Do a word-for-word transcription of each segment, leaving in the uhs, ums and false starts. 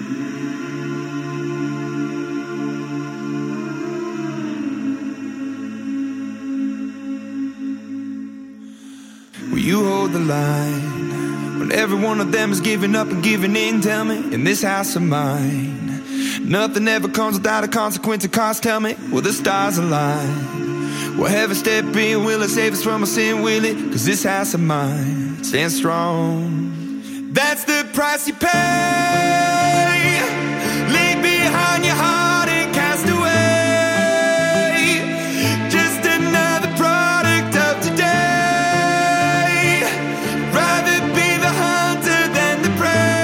Will you hold the line when every one of them is giving up and giving in? Tell me, in this house of mine, nothing ever comes without a consequence of cost. Tell me, will the stars align? Will heaven step in? Will it save us from our sin? Will it? Cause this house of mine stands strong. That's the price you pay. Leave behind your heart and cast away. Just another product of today. Rather be the hunter than the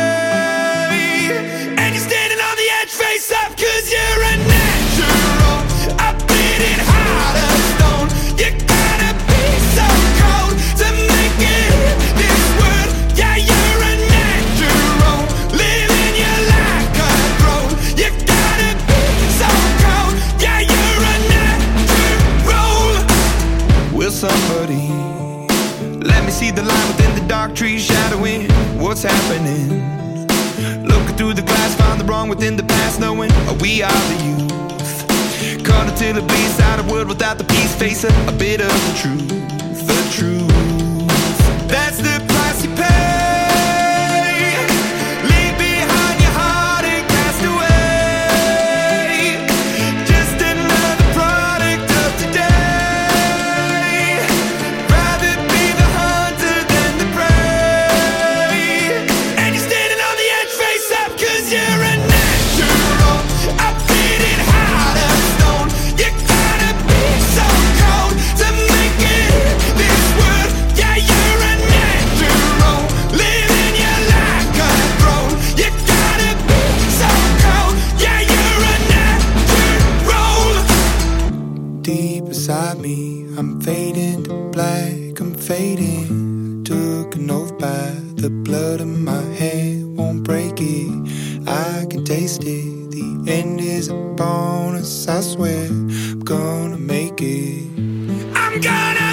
prey. And you're standing on the edge face up, cause you're a natural. A bleeding heart of stone. You gotta be so cold to make it in this world. Yeah, you're a natural. Living your life cutthroat. You gotta be so cold. Yeah, you're a natural. Will somebody let me see the line within the dark trees shadowing what's happening? Looking through the glass, find the wrong within the past, knowing we are the youth. Caught until it bleeds out of world without the peace, face a, a bit of the truth, the truth. That's the price you pay. Leave behind your heart and cast away. Just another product of today. Rather be the hunter than the prey. And you're standing on the edge face up, cause you're a natural. A bleeding heart of stone. You gotta be so cold to make it in this world. Yeah, you're a natural. Living your life cutthroat. You gotta be so cold. Yeah, you're a natural. Deep inside me, I'm fading to black, I'm fading. Took an oath by the blood in my hand, won't break it. I can taste it. The end is a bonus, I swear. I'm gonna make it. I'm gonna